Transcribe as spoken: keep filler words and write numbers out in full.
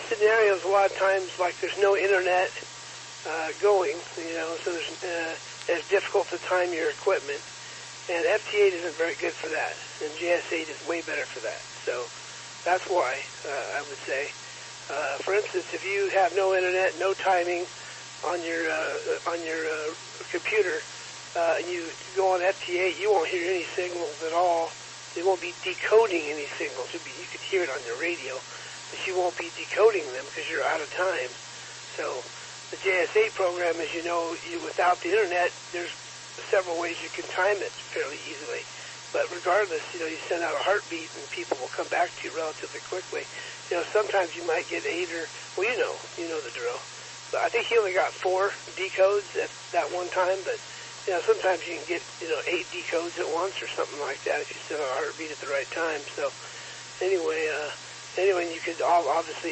scenarios, a lot of times, like there's no internet uh, going, you know, so there's, uh, it's difficult to time your equipment. And F T eight isn't very good for that, and J S eight is way better for that. So that's why uh, I would say, uh, for instance, if you have no internet, no timing on your uh, on your uh, computer, uh, and you go on F T eight, you won't hear any signals at all. It won't be decoding any signals. It'll be, you could hear it on your radio, but you won't be decoding them because you're out of time. So the J S eight program, as you know, you, without the internet, there's several ways you can time it fairly easily. But regardless, you know, you send out a heartbeat and people will come back to you relatively quickly. You know, sometimes you might get eight or, well, you know, you know the drill. But I think he only got four decodes at that one time, but, you know, sometimes you can get, you know, eight decodes at once or something like that if you send out a heartbeat at the right time. So anyway, uh, anyway, you could all obviously